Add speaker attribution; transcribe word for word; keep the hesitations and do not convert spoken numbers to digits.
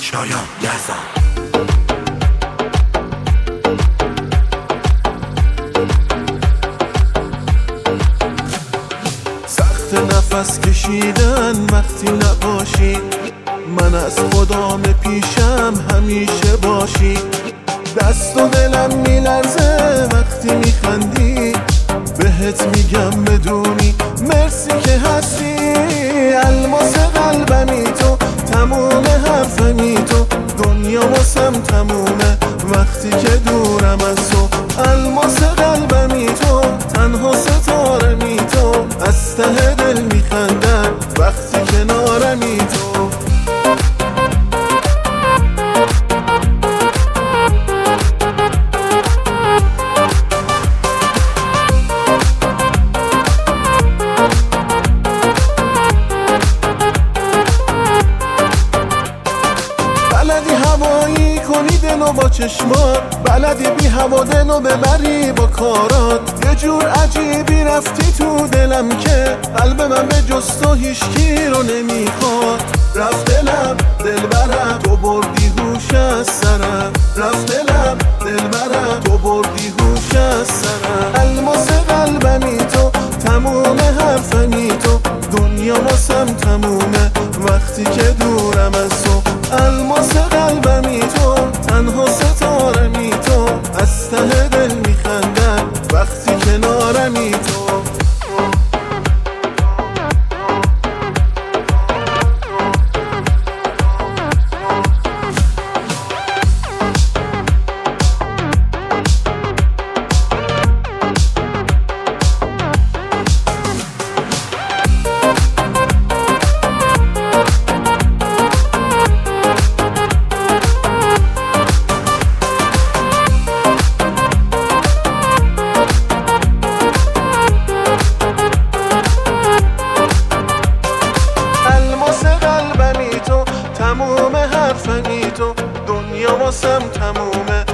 Speaker 1: شایان یزدان.
Speaker 2: سخت نفس کشیدن وقتی نباشی، من از خدام پیشم همیشه باشی. دست و دلم میلرزه وقتی میخندی، بهت میگم بدونی مرسی که هستی. الماس قلبمی تو، تموم حرفمی تو، دنیا واسم تمومه وقتی که دورم از تو. الماس قلبمی تو، تنها ستارمی تو، از ته دل میخندم وقتی کنارمی تو. بلدی هوایی کنی دلو با چشمات، بلدی بی هوا دلو ببری با کارات. یه جور عجیبی رفتی تو دلم که قلب من به جز تو هیچکی رو نمیخواد. رفت دلم دلبرم، تو بردی هوش از سرم. رفت دلم دلبرم، تو بردی هوش از سرم. الماس قلبمی تو، تموم حرفمی تو، دنیا واسم تمومه وقتی که دورم از تو. الماس قلبمی تو، تنها ستارمی تو، از ته دل میخندم وقتی کنارمی تو. تموم حرفمی تو، دنیا واسم تمومه